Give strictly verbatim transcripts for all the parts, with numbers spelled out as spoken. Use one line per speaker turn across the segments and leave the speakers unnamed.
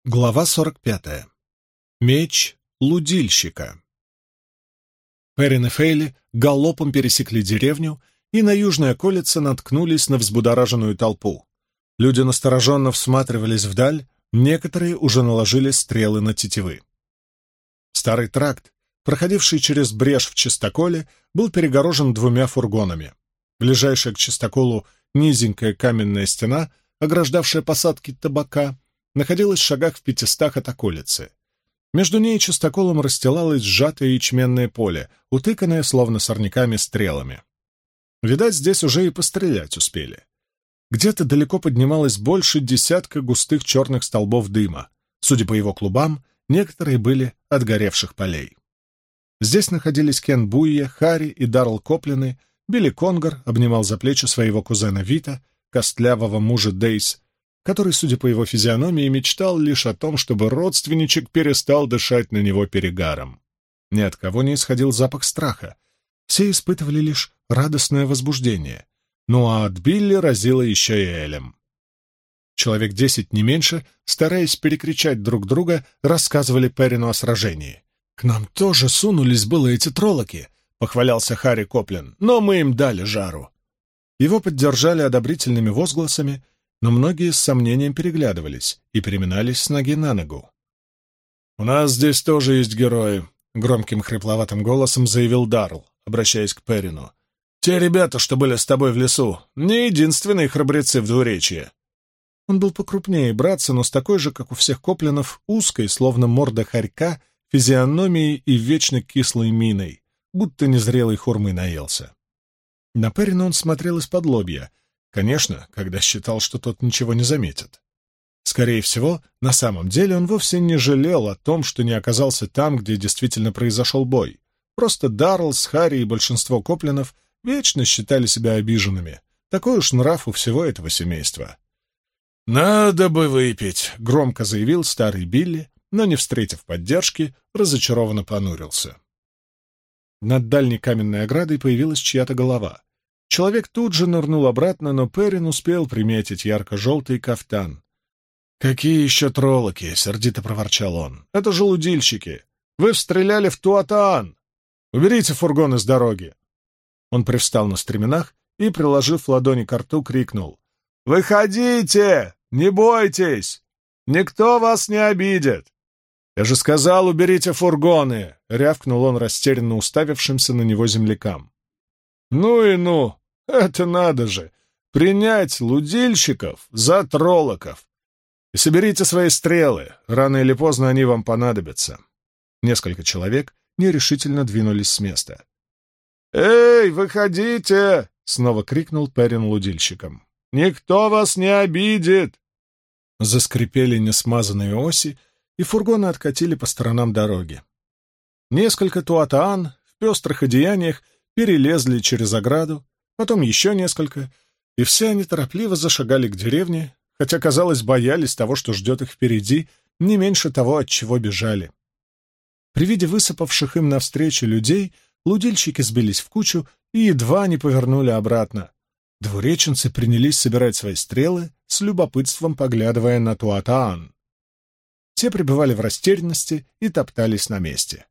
Глава сорок пятая. Меч лудильщика. Перин и Фейли галопом пересекли деревню и на южной околице наткнулись на взбудораженную толпу. Люди настороженно всматривались вдаль, некоторые уже наложили стрелы на тетивы. Старый тракт, проходивший через брешь в чистоколе, был перегорожен двумя фургонами. Ближайшая к чистоколу низенькая каменная стена, ограждавшая посадки табака, находилась в шагах в пятистах от околицы. Между ней и чистоколом расстилалось сжатое ячменное поле, утыканное словно сорняками стрелами. Видать, здесь уже и пострелять успели. Где-то далеко поднималось больше десятка густых черных столбов дыма. Судя по его клубам, некоторые были от горевших полей. Здесь находились Кен Буйя, Харри и Даррел Коплины, Билли Конгар обнимал за плечи своего кузена Вита, костлявого мужа Дейс, который, судя по его физиономии, мечтал лишь о том, чтобы родственничек перестал дышать на него перегаром. Ни от кого не исходил запах страха. Все испытывали лишь радостное возбуждение. Ну а от Билли разило еще и Элем. Человек десять, не меньше, стараясь перекричать друг друга, рассказывали Перину о сражении. «К нам тоже сунулись было эти троллоки», — похвалялся Харри Коплин, — «но мы им дали жару». Его поддержали одобрительными возгласами, но многие с сомнением переглядывались и переминались с ноги на ногу. «У нас здесь тоже есть герои», — громким хрипловатым голосом заявил Даррел, обращаясь к Перину. «Те ребята, что были с тобой в лесу, не единственные храбрецы в двуречье». Он был покрупнее братца, но с такой же, как у всех Коплинов, узкой, словно морда хорька, физиономией и вечно кислой миной, будто незрелой хурмы наелся. На Перина он смотрел из-под лобья, конечно, когда считал, что тот ничего не заметит. Скорее всего, на самом деле он вовсе не жалел о том, что не оказался там, где действительно произошел бой. Просто Даррел с Харри и большинство Коплинов вечно считали себя обиженными. Такой уж нрав у всего этого семейства. «Надо бы выпить», — громко заявил старый Билли, но, не встретив поддержки, разочарованно понурился. Над дальней каменной оградой появилась чья-то голова. Человек тут же нырнул обратно, но Перин успел приметить ярко-желтый кафтан. «Какие еще троллоки?» — сердито проворчал он. «Это же лудильщики! Вы стреляли в Туатаан! Уберите фургон из дороги!» Он привстал на стременах и, приложив ладони к рту, крикнул. «Выходите! Не бойтесь! Никто вас не обидит!» «Я же сказал, уберите фургоны!» — рявкнул он растерянно уставившимся на него землякам. «Ну и ну! Это надо же! Принять лудильщиков за троллоков! И соберите свои стрелы, рано или поздно они вам понадобятся!» Несколько человек нерешительно двинулись с места. «Эй, выходите!» — снова крикнул Перин лудильщикам. «Никто вас не обидит!» Заскрипели несмазанные оси, и фургоны откатили по сторонам дороги. Несколько туатаан в пестрых одеяниях перелезли через ограду, потом еще несколько, и все они торопливо зашагали к деревне, хотя, казалось, боялись того, что ждет их впереди, не меньше того, от чего бежали. При виде высыпавших им навстречу людей лудильщики сбились в кучу и едва не повернули обратно. Двуреченцы принялись собирать свои стрелы, с любопытством поглядывая на туатаан. Те пребывали в растерянности и топтались на месте.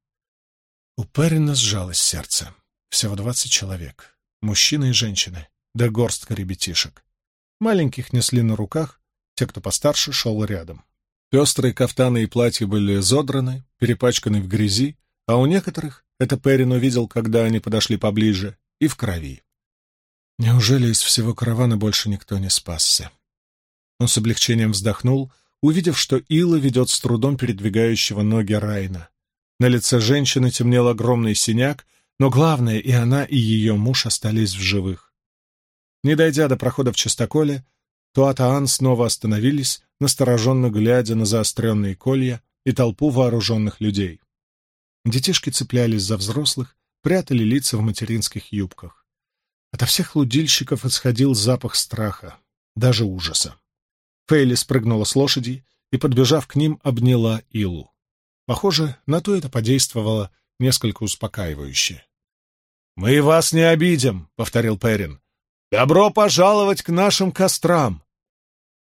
У Перина сжалось сердце. Всего двадцать человек. Мужчины и женщины, да горстка ребятишек. Маленьких несли на руках, те, кто постарше, шел рядом. Пестрые кафтаны и платья были изодраны, перепачканы в грязи, а у некоторых, это Перин увидел, когда они подошли поближе, и в крови. Неужели из всего каравана больше никто не спасся? Он с облегчением вздохнул, увидев, что Ила ведет с трудом передвигающего ноги Райна. На лице женщины темнел огромный синяк, но главное, и она, и ее муж остались в живых. Не дойдя до прохода в чистоколе, туатаан снова остановились, настороженно глядя на заостренные колья и толпу вооруженных людей. Детишки цеплялись за взрослых, прятали лица в материнских юбках. Ото всех лудильщиков исходил запах страха, даже ужаса. Фейли спрыгнула с лошади и, подбежав к ним, обняла Илу. Похоже, на то это подействовало несколько успокаивающе. «Мы вас не обидим», — повторил Перин. «Добро пожаловать к нашим кострам!»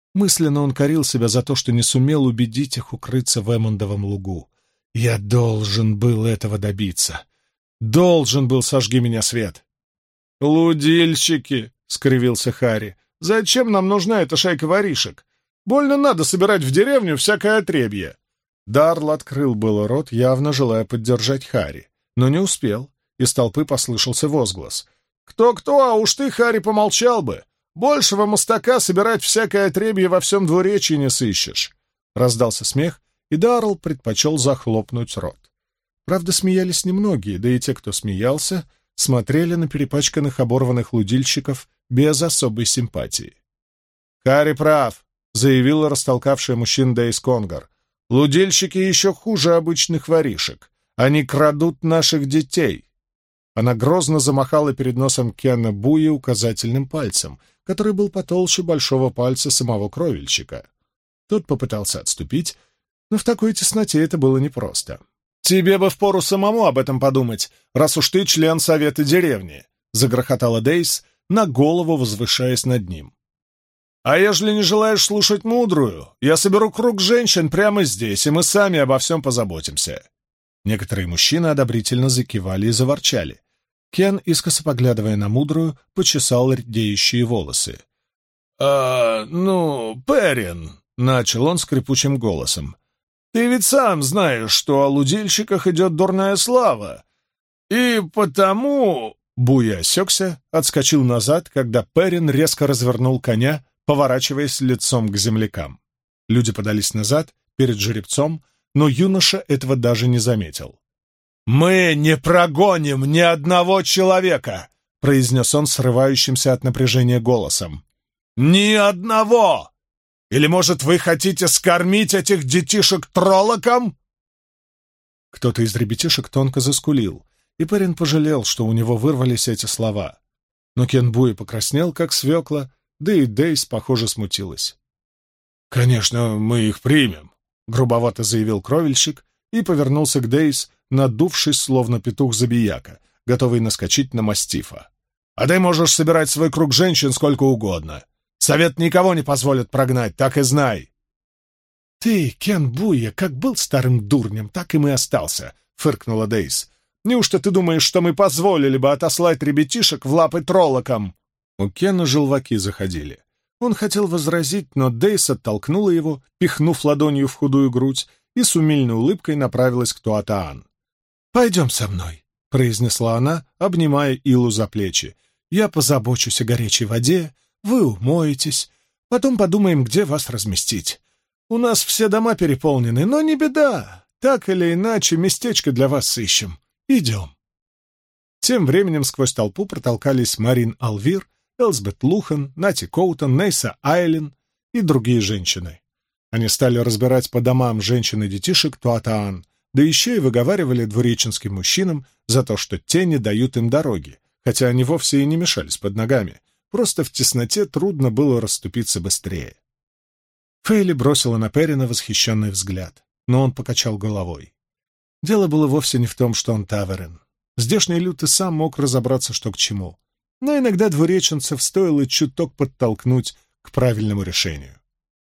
Мысленно он корил себя за то, что не сумел убедить их укрыться в Эммондовом лугу. «Я должен был этого добиться. Должен был, сожги меня, свет!» «Лудильщики!» — скривился Харри. «Зачем нам нужна эта шайка воришек? Больно надо собирать в деревню всякое отребье!» Дарл открыл было рот, явно желая поддержать Харри, но не успел. Из толпы послышался возглас. «Кто-кто, а уж ты, Харри, помолчал бы! Большего мастака собирать всякое отребье во всем двуречье не сыщешь!» Раздался смех, и Дарл предпочел захлопнуть рот. Правда, смеялись немногие, да и те, кто смеялся, смотрели на перепачканных оборванных лудильщиков без особой симпатии. «Харри прав», — заявила растолкавшая мужчин Дейс Конгар. «Лудильщики еще хуже обычных воришек. Они крадут наших детей». Она грозно замахала перед носом Кена Буи указательным пальцем, который был потолще большого пальца самого кровельщика. Тот попытался отступить, но в такой тесноте это было непросто. «Тебе бы впору самому об этом подумать, раз уж ты член совета деревни», — загрохотала Дейс, на голову возвышаясь над ним. «А ежели не желаешь слушать мудрую, я соберу круг женщин прямо здесь, и мы сами обо всем позаботимся». Некоторые мужчины одобрительно закивали и заворчали. Кен, искоса поглядывая на мудрую, почесал редеющие волосы. «А, ну, Перин», — начал он скрипучим голосом, — «ты ведь сам знаешь, что о лудильщиках идет дурная слава. И потому...» Буя осекся, отскочил назад, когда Перин резко развернул коня, поворачиваясь лицом к землякам. Люди подались назад, перед жеребцом, но юноша этого даже не заметил. «Мы не прогоним ни одного человека!» — произнес он срывающимся от напряжения голосом. «Ни одного! Или, может, вы хотите скормить этих детишек троллоком?» Кто-то из ребятишек тонко заскулил, и парень пожалел, что у него вырвались эти слова. Но Кен Буи покраснел, как свекла, да и Дейс, похоже, смутилась. «Конечно, мы их примем», — грубовато заявил кровельщик и повернулся к Дейс, надувшись, словно петух-забияка, готовый наскочить на мастифа. «А ты можешь собирать свой круг женщин сколько угодно. Совет никого не позволит прогнать, так и знай». «Ты, Кен Буя, как был старым дурнем, так им и остался», — фыркнула Дейс. «Неужто ты думаешь, что мы позволили бы отослать ребятишек в лапы троллокам?» У Кена желваки заходили. Он хотел возразить, но Дейс оттолкнула его, пихнув ладонью в худую грудь, и с умильной улыбкой направилась к Туатаан. «Пойдем со мной», — произнесла она, обнимая Илу за плечи. «Я позабочусь о горячей воде, вы умоетесь, потом подумаем, где вас разместить. У нас все дома переполнены, но не беда, так или иначе местечко для вас сыщем. Идем». Тем временем сквозь толпу протолкались Марин Алвир, Элсбет Лухан, Нати Коутон, Нейса Айлин и другие женщины. Они стали разбирать по домам женщин и детишек Туатаан, да еще и выговаривали двуреченским мужчинам за то, что те не дают им дороги, хотя они вовсе и не мешались под ногами, просто в тесноте трудно было расступиться быстрее. Фейли бросила на Перина восхищенный взгляд, но он покачал головой. Дело было вовсе не в том, что он таверен. Здешний люд и сам мог разобраться, что к чему, но иногда двуреченцев стоило чуток подтолкнуть к правильному решению.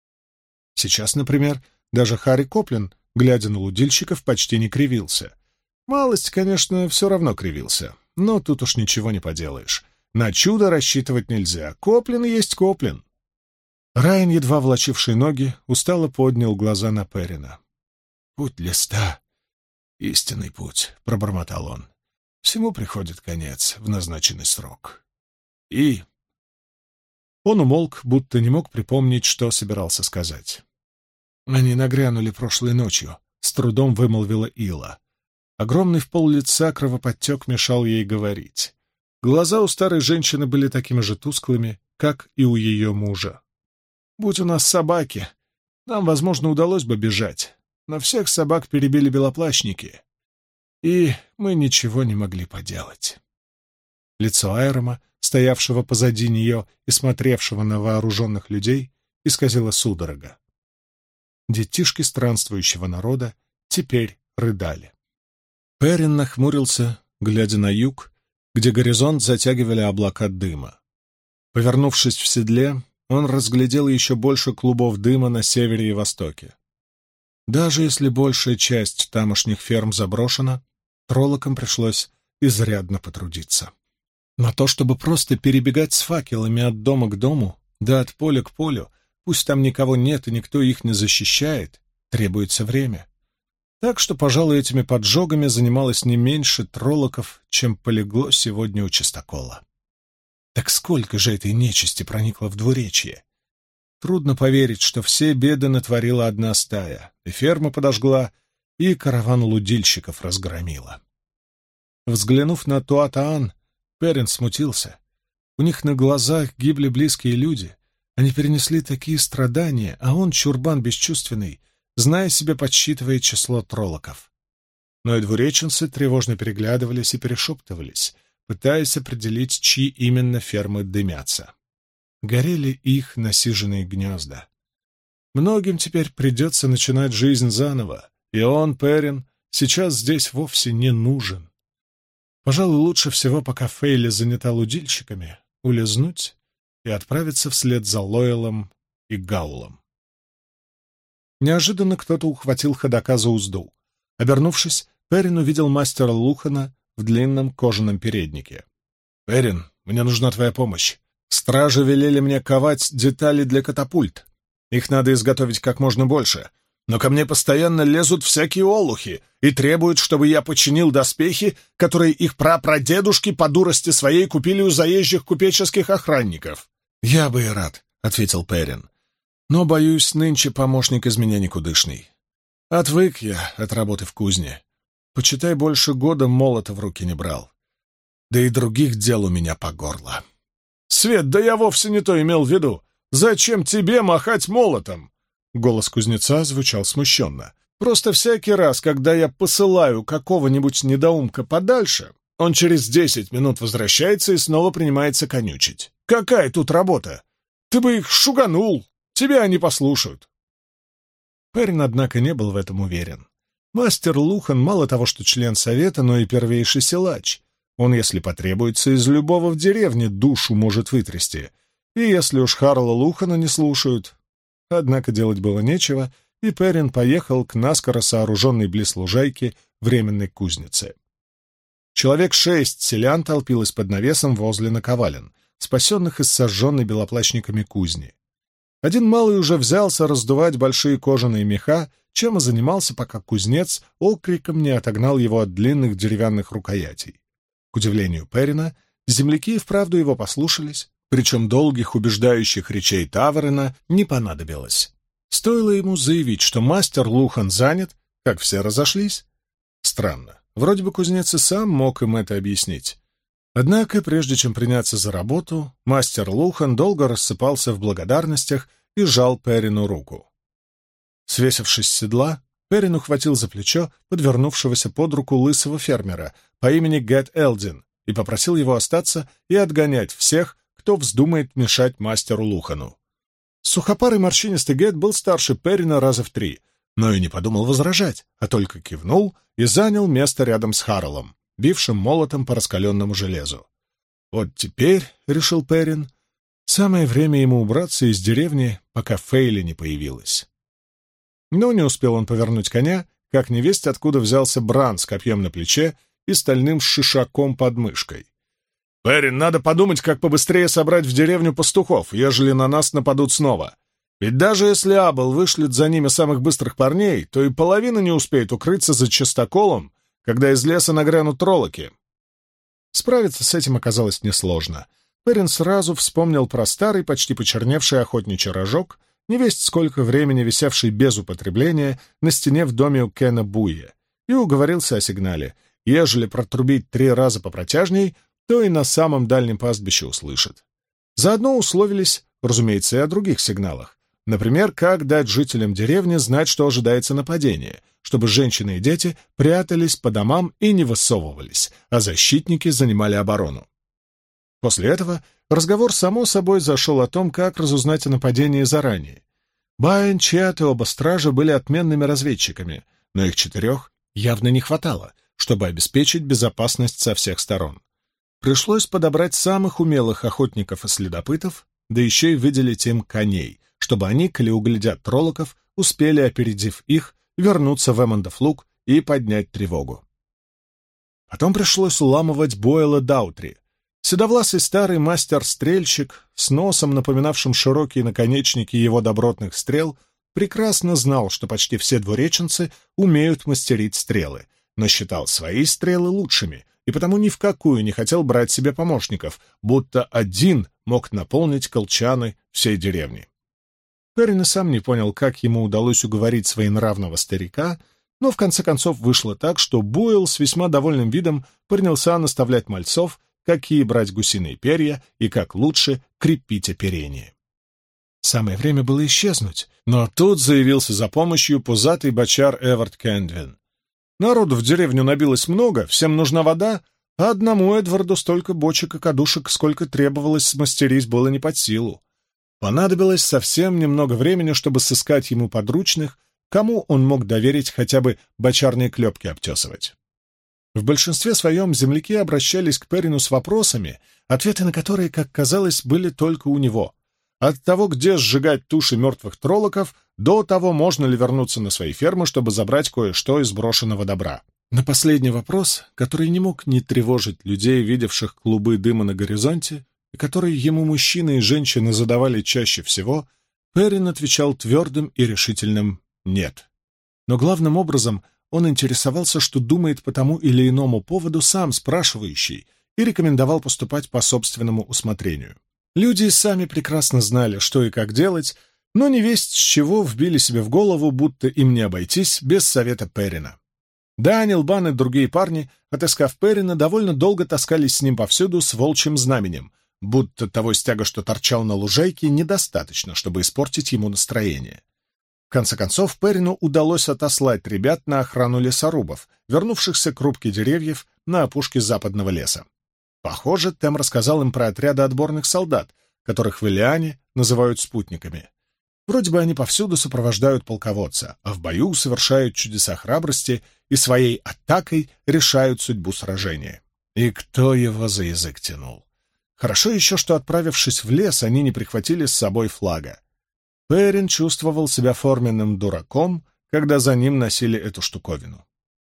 Сейчас, например, даже Харри Коплин, глядя на лудильщиков, почти не кривился. Малость, конечно, все равно кривился, но тут уж ничего не поделаешь. На чудо рассчитывать нельзя. Коплин есть Коплин. Райан, едва влачивший ноги, устало поднял глаза на Перина. «Путь листа — истинный путь», — пробормотал он. «Всему приходит конец в назначенный срок». И... Он умолк, будто не мог припомнить, что собирался сказать. «Они нагрянули прошлой ночью», — с трудом вымолвила Ила. Огромный в пол лица кровоподтек мешал ей говорить. Глаза у старой женщины были такими же тусклыми, как и у ее мужа. «Будь у нас собаки, нам, возможно, удалось бы бежать, но всех собак перебили белоплащники, и мы ничего не могли поделать». Лицо Айрома, стоявшего позади нее и смотревшего на вооруженных людей, исказило судорога. Детишки странствующего народа теперь рыдали. Перин нахмурился, глядя на юг, где горизонт затягивали облака дыма. Повернувшись в седле, он разглядел еще больше клубов дыма на севере и востоке. Даже если большая часть тамошних ферм заброшена, троллокам пришлось изрядно потрудиться. На то, чтобы просто перебегать с факелами от дома к дому, да от поля к полю, пусть там никого нет и никто их не защищает, требуется время. Так что, пожалуй, этими поджогами занималось не меньше троллоков, чем полегло сегодня у Чистокола. Так сколько же этой нечисти проникло в двуречье? Трудно поверить, что все беды натворила одна стая, и ферма подожгла, и караван лудильщиков разгромила. Взглянув на Туатаан, Перин смутился. У них на глазах гибли близкие люди. Они перенесли такие страдания, а он, чурбан бесчувственный, зная себя, подсчитывает число троллоков. Но и двуреченцы тревожно переглядывались и перешептывались, пытаясь определить, чьи именно фермы дымятся. Горели их насиженные гнезда. Многим теперь придется начинать жизнь заново, и он, Перин, сейчас здесь вовсе не нужен. Пожалуй, лучше всего, пока Фейли занята лудильщиками, улизнуть и отправиться вслед за Лоэлом и Гаулом. Неожиданно кто-то ухватил ходока за узду. Обернувшись, Перин увидел мастера Лухана в длинном кожаном переднике. «Перин, мне нужна твоя помощь. Стражи велели мне ковать детали для катапульт. Их надо изготовить как можно больше. Но ко мне постоянно лезут всякие олухи и требуют, чтобы я починил доспехи, которые их прапрадедушки по дурости своей купили у заезжих купеческих охранников». «Я бы и рад», — ответил Перин. «Но, боюсь, нынче помощник из меня никудышный. Отвык я от работы в кузне. Почитай, больше года молота в руки не брал. Да и других дел у меня по горло». «Свет, да я вовсе не то имел в виду. Зачем тебе махать молотом?» Голос кузнеца звучал смущенно. «Просто всякий раз, когда я посылаю какого-нибудь недоумка подальше, он через десять минут возвращается и снова принимается конючить. Какая тут работа? Ты бы их шуганул, тебя они послушают». Перин, однако, не был в этом уверен. Мастер Лухан мало того, что член совета, но и первейший силач. Он, если потребуется, из любого в деревне душу может вытрясти. И если уж Харла Лухана не слушают... Однако делать было нечего, и Перин поехал к наскоро сооруженной близ лужайки временной кузнице. Человек шесть селян толпилось под навесом возле наковален, спасенных из сожженной белоплащниками кузни. Один малый уже взялся раздувать большие кожаные меха, чем и занимался, пока кузнец окриком не отогнал его от длинных деревянных рукоятей. К удивлению Перина, земляки и вправду его послушались, причем долгих убеждающих речей Таверена не понадобилось. Стоило ему заявить, что мастер Лухан занят, как все разошлись. Странно, вроде бы кузнец и сам мог им это объяснить. Однако, прежде чем приняться за работу, мастер Лухан долго рассыпался в благодарностях и жал Перину руку. Свесившись с седла, Перин ухватил за плечо подвернувшегося под руку лысого фермера по имени Гэт Элдин и попросил его остаться и отгонять всех, кто вздумает мешать мастеру Лухану. Сухопарый морщинистый Гэт был старше Перина раза в три, но и не подумал возражать, а только кивнул и занял место рядом с Харлом, бившим молотом по раскаленному железу. Вот теперь, — решил Перин, — самое время ему убраться из деревни, пока Фейли не появилась. Но не успел он повернуть коня, как невесть откуда взялся Бран с копьем на плече и стальным шишаком под мышкой. «Перин, надо подумать, как побыстрее собрать в деревню пастухов, ежели на нас нападут снова. Ведь даже если Абел вышлет за ними самых быстрых парней, то и половина не успеет укрыться за частоколом, когда из леса нагрянут троллоки». Справиться с этим оказалось несложно. Перин сразу вспомнил про старый, почти почерневший охотничий рожок, невесть сколько времени висевший без употребления на стене в доме у Кена Буя, и уговорился о сигнале. Ежели протрубить три раза попротяжней, то и на самом дальнем пастбище услышат. Заодно условились, разумеется, и о других сигналах. Например, как дать жителям деревни знать, что ожидается нападение, чтобы женщины и дети прятались по домам и не высовывались, а защитники занимали оборону. После этого разговор само собой зашел о том, как разузнать о нападении заранее. Баэн, Чиат и оба стража были отменными разведчиками, но их четырех явно не хватало, чтобы обеспечить безопасность со всех сторон. Пришлось подобрать самых умелых охотников и следопытов, да еще и выделить им коней, чтобы они, коли углядят троллоков, успели, опередив их, вернуться в Эммондов луг и поднять тревогу. Потом пришлось уламывать Бойла Даутри. Седовласый старый мастер-стрельщик с носом, напоминавшим широкие наконечники его добротных стрел, прекрасно знал, что почти все двуреченцы умеют мастерить стрелы, но считал свои стрелы лучшими, и потому ни в какую не хотел брать себе помощников, будто один мог наполнить колчаны всей деревни. Перин и сам не понял, как ему удалось уговорить своенравного старика, но в конце концов вышло так, что Буэлл с весьма довольным видом принялся наставлять мальцов, какие брать гусиные перья и как лучше крепить оперение. Самое время было исчезнуть, но тут заявился за помощью пузатый бочар Эвард Кэндвин. Народу в деревню набилось много, всем нужна вода, а одному Эдварду столько бочек и кадушек, сколько требовалось смастерить, было не под силу. Понадобилось совсем немного времени, чтобы сыскать ему подручных, кому он мог доверить хотя бы бочарные клепки обтесывать. В большинстве своем земляки обращались к Перину с вопросами, ответы на которые, как казалось, были только у него. От того, где сжигать туши мертвых троллоков, до того, можно ли вернуться на свои фермы, чтобы забрать кое-что из брошенного добра. На последний вопрос, который не мог не тревожить людей, видевших клубы дыма на горизонте, и который ему мужчины и женщины задавали чаще всего, Перин отвечал твердым и решительным «нет». Но главным образом он интересовался, что думает по тому или иному поводу сам спрашивающий, и рекомендовал поступать по собственному усмотрению. Люди сами прекрасно знали, что и как делать, но невесть с чего вбили себе в голову, будто им не обойтись без совета Перина. Даниэл, Бан и другие парни, отыскав Перина, довольно долго таскались с ним повсюду с волчьим знаменем, будто того стяга, что торчал на лужайке, недостаточно, чтобы испортить ему настроение. В конце концов, Перину удалось отослать ребят на охрану лесорубов, вернувшихся к рубке деревьев на опушке западного леса. Похоже, Тем рассказал им про отряды отборных солдат, которых в Илиане называют спутниками. Вроде бы они повсюду сопровождают полководца, а в бою совершают чудеса храбрости и своей атакой решают судьбу сражения. И кто его за язык тянул? Хорошо еще, что, отправившись в лес, они не прихватили с собой флага. Перин чувствовал себя форменным дураком, когда за ним носили эту штуковину.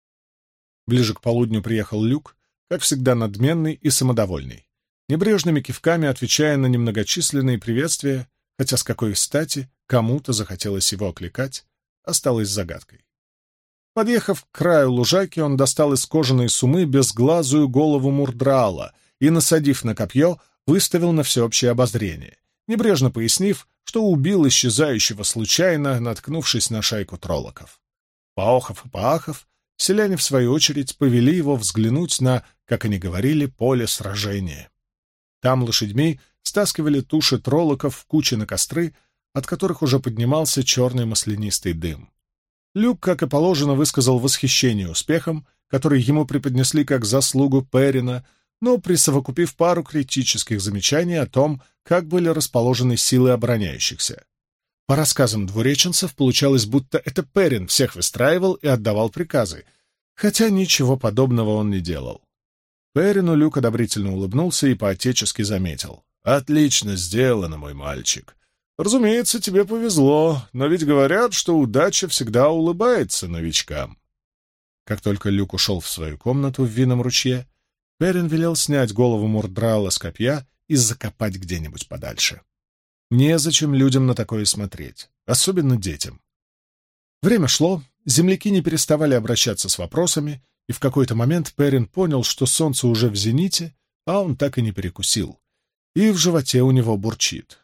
Ближе к полудню приехал Люк, как всегда надменный и самодовольный, небрежными кивками отвечая на немногочисленные приветствия, хотя с какой стати кому-то захотелось его окликать, осталось загадкой. Подъехав к краю лужайки, он достал из кожаной сумы безглазую голову мурдраала и, насадив на копье, выставил на всеобщее обозрение, небрежно пояснив, что убил исчезающего случайно, наткнувшись на шайку троллоков. Поохов и поахов, селяне, в свою очередь, повели его взглянуть на, как они говорили, поле сражения. Там лошадьми стаскивали туши троллоков в кучи на костры, от которых уже поднимался черный маслянистый дым. Люк, как и положено, высказал восхищение успехом, который ему преподнесли как заслугу Перина, но присовокупив пару критических замечаний о том, как были расположены силы обороняющихся. По рассказам двуреченцев получалось, будто это Перин всех выстраивал и отдавал приказы, хотя ничего подобного он не делал. Перину Люк одобрительно улыбнулся и поотечески заметил: «Отлично сделано, мой мальчик. Разумеется, тебе повезло, но ведь говорят, что удача всегда улыбается новичкам». Как только Люк ушел в свою комнату в винном ручье, Перин велел снять голову мурдрала с копья и закопать где-нибудь подальше. Незачем людям на такое смотреть, особенно детям. Время шло, земляки не переставали обращаться с вопросами, и в какой-то момент Перин понял, что солнце уже в зените, а он так и не перекусил, и в животе у него бурчит.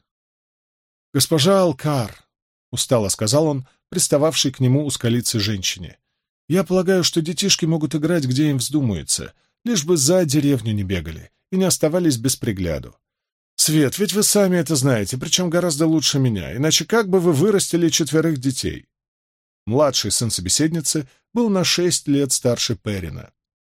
«Госпожа Алкар», — устало сказал он, пристававшей к нему узколицей женщине, — «я полагаю, что детишки могут играть, где им вздумается, лишь бы за деревню не бегали и не оставались без пригляду. Свет, ведь вы сами это знаете, причем гораздо лучше меня, иначе как бы вы вырастили четверых детей?» Младший сын собеседницы был на шесть лет старше Перина.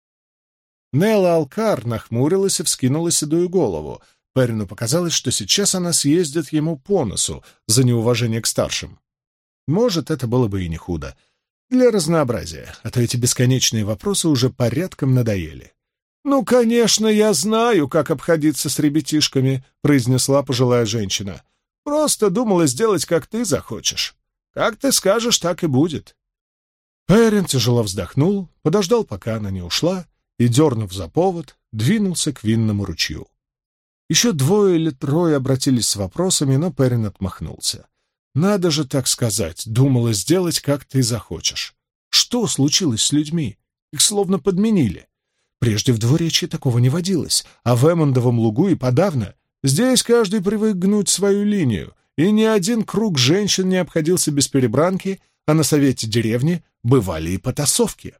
Нелла Алкар нахмурилась и вскинула седую голову. Перину показалось, что сейчас она съездит ему по носу за неуважение к старшим. Может, это было бы и не худо. Для разнообразия, а то эти бесконечные вопросы уже порядком надоели. «Ну, конечно, я знаю, как обходиться с ребятишками», — произнесла пожилая женщина. «Просто думала сделать, как ты захочешь. Как ты скажешь, так и будет». Перрин тяжело вздохнул, подождал, пока она не ушла, и, дернув за повод, двинулся к винному ручью. Еще двое или трое обратились с вопросами, но Перрин отмахнулся. «Надо же так сказать, думала сделать, как ты захочешь. Что случилось с людьми? Их словно подменили. Прежде в двуречии такого не водилось, а в Эммондовом лугу и подавно. Здесь каждый привык гнуть свою линию, и ни один круг женщин не обходился без перебранки, а на совете деревни бывали и потасовки».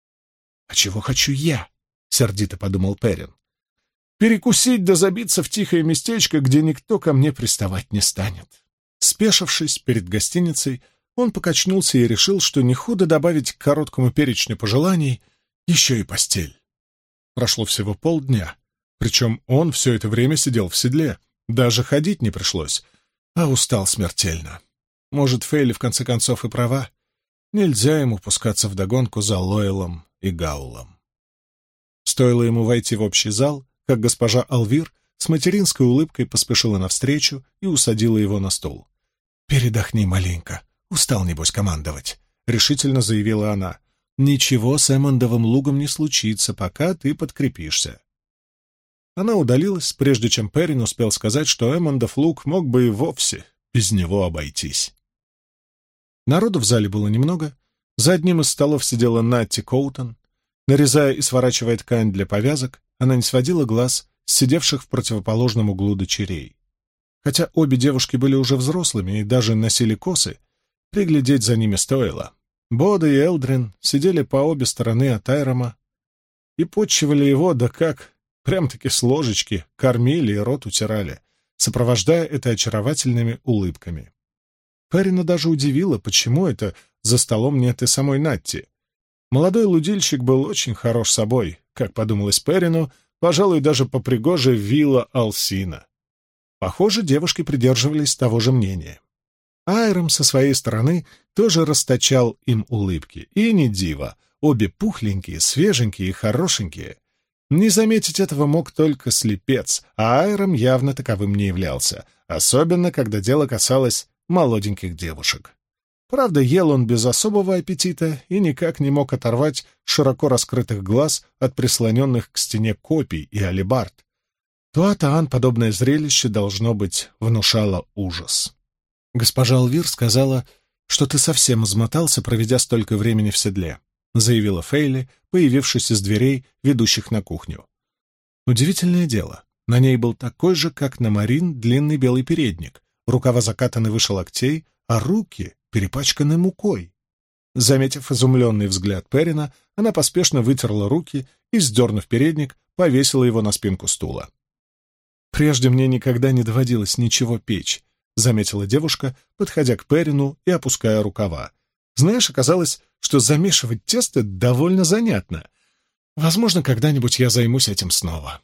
«А чего хочу я?» — сердито подумал Перрин. «Перекусить да забиться в тихое местечко, где никто ко мне приставать не станет». Спешившись перед гостиницей, он покачнулся и решил, что не худо добавить к короткому перечню пожеланий еще и постель. Прошло всего полдня, причем он все это время сидел в седле, даже ходить не пришлось, а устал смертельно. Может, Фейли в конце концов и права, нельзя ему пускаться вдогонку за Лоэлом и Гаулом. Стоило ему войти в общий зал, как госпожа Алвир с материнской улыбкой поспешила навстречу и усадила его на стул. «Передохни маленько, устал, небось, командовать», — решительно заявила она. «Ничего с Эммондовым лугом не случится, пока ты подкрепишься». Она удалилась, прежде чем Перрин успел сказать, что Эммондов луг мог бы и вовсе без него обойтись. Народу в зале было немного. За одним из столов сидела Натти Коутон. Нарезая и сворачивая ткань для повязок, она не сводила глаз с сидевших в противоположном углу дочерей. Хотя обе девушки были уже взрослыми и даже носили косы, приглядеть за ними стоило. Бода и Элдрин сидели по обе стороны от Айрома и подчивали его, да как, прям-таки с ложечки, кормили и рот утирали, сопровождая это очаровательными улыбками. Перрина даже удивило, почему это за столом нет и самой Натти. Молодой лудильщик был очень хорош собой, как подумалось Перрину, пожалуй, даже попригоже вилла Алсина. Похоже, девушки придерживались того же мнения. Айром со своей стороны тоже расточал им улыбки. И не диво, обе пухленькие, свеженькие и хорошенькие. Не заметить этого мог только слепец, а Айром явно таковым не являлся, особенно когда дело касалось молоденьких девушек. Правда, ел он без особого аппетита и никак не мог оторвать широко раскрытых глаз от прислоненных к стене копий и алебард. Туа-Таан подобное зрелище, должно быть, внушало ужас. «Госпожа Алвир сказала, что ты совсем измотался, проведя столько времени в седле», — заявила Фейли, появившись из дверей, ведущих на кухню. Удивительное дело, на ней был такой же, как на Марин, длинный белый передник, рукава закатаны выше локтей, а руки перепачканы мукой. Заметив изумленный взгляд Перрина, она поспешно вытерла руки и, сдернув передник, повесила его на спинку стула. «Прежде мне никогда не доводилось ничего печь», — заметила девушка, подходя к Перрину и опуская рукава. «Знаешь, оказалось, что замешивать тесто довольно занятно. Возможно, когда-нибудь я займусь этим снова».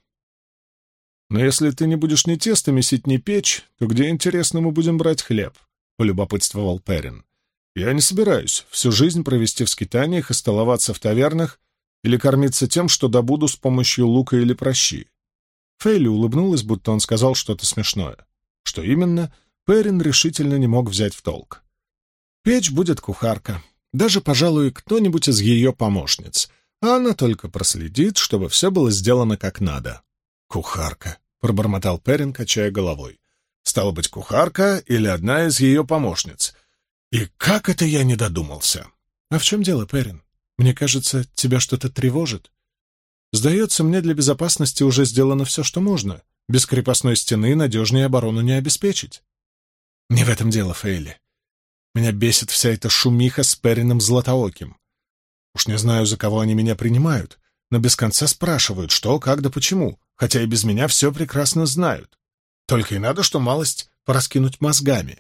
«Но если ты не будешь ни тесто месить, ни печь, то где, интересно, мы будем брать хлеб?» — полюбопытствовал Перрин. «Я не собираюсь всю жизнь провести в скитаниях и столоваться в тавернах или кормиться тем, что добуду с помощью лука или пращи». Фейли улыбнулась, будто он сказал что-то смешное. Что именно, Перрин решительно не мог взять в толк. «Печь будет кухарка, даже, пожалуй, кто-нибудь из ее помощниц, а она только проследит, чтобы все было сделано как надо». «Кухарка», — пробормотал Перрин, качая головой. «Стало быть, кухарка или одна из ее помощниц. И как это я не додумался?» «А в чем дело, Перрин? Мне кажется, тебя что-то тревожит. Сдается мне, для безопасности уже сделано все, что можно. Без крепостной стены надежнее оборону не обеспечить». «Не в этом дело, Фейли. Меня бесит вся эта шумиха с Перрином Златооким. Уж не знаю, за кого они меня принимают, но без конца спрашивают, что, как да почему, хотя и без меня все прекрасно знают. Только и надо, что малость пораскинуть мозгами».